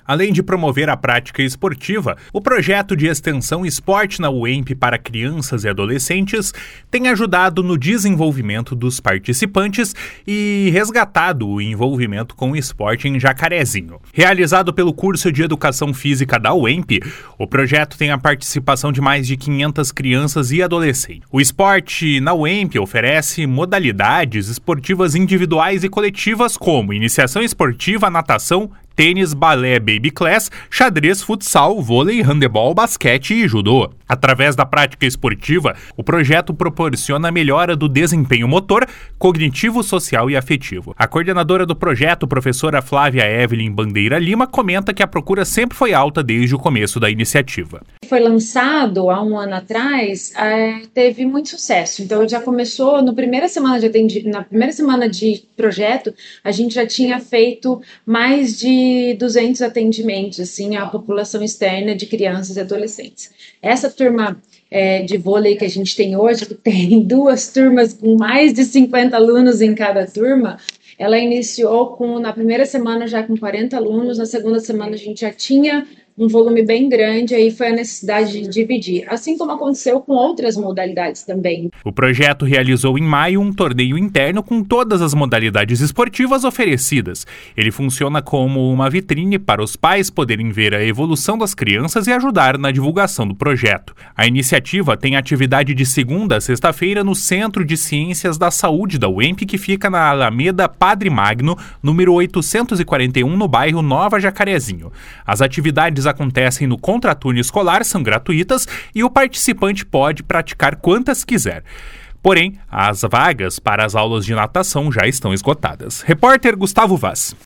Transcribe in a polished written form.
Além de promover a prática esportiva, o projeto de extensão Esporte na UEMP para crianças e adolescentes tem ajudado no desenvolvimento dos participantes e resgatado o envolvimento com o esporte em Jacarezinho. Realizado pelo curso de Educação Física da UEMP, o projeto tem a participação de mais de 500 crianças e adolescentes. O esporte na UEMP oferece modalidades esportivas individuais e coletivas como iniciação esportiva, natação, tênis, balé, baby class, xadrez, futsal, vôlei, handebol, basquete e judô. Através da prática esportiva, o projeto proporciona a melhora do desempenho motor, cognitivo, social e afetivo. A coordenadora do projeto, professora Flávia Evelyn Bandeira Lima, comenta que a procura sempre foi alta desde o começo da iniciativa. Foi lançado há um ano atrás, teve muito sucesso. Então já começou na primeira semana de projeto, a gente já tinha feito mais de 200 atendimentos assim, à população externa de crianças e adolescentes. Essa turma de vôlei que a gente tem hoje, que tem 2 turmas com mais de 50 alunos em cada turma, ela iniciou na primeira semana já com 40 alunos, na segunda semana a gente já tinha um volume bem grande, aí foi a necessidade de dividir, assim como aconteceu com outras modalidades também. O projeto realizou em maio um torneio interno com todas as modalidades esportivas oferecidas. Ele funciona como uma vitrine para os pais poderem ver a evolução das crianças e ajudar na divulgação do projeto. A iniciativa tem atividade de segunda a sexta-feira no Centro de Ciências da Saúde da UEMP, que fica na Alameda Padre Magno, número 841, no bairro Nova Jacarezinho. As atividades acontecem no contraturno escolar, são gratuitas e o participante pode praticar quantas quiser. Porém, as vagas para as aulas de natação já estão esgotadas. Repórter Gustavo Vaz.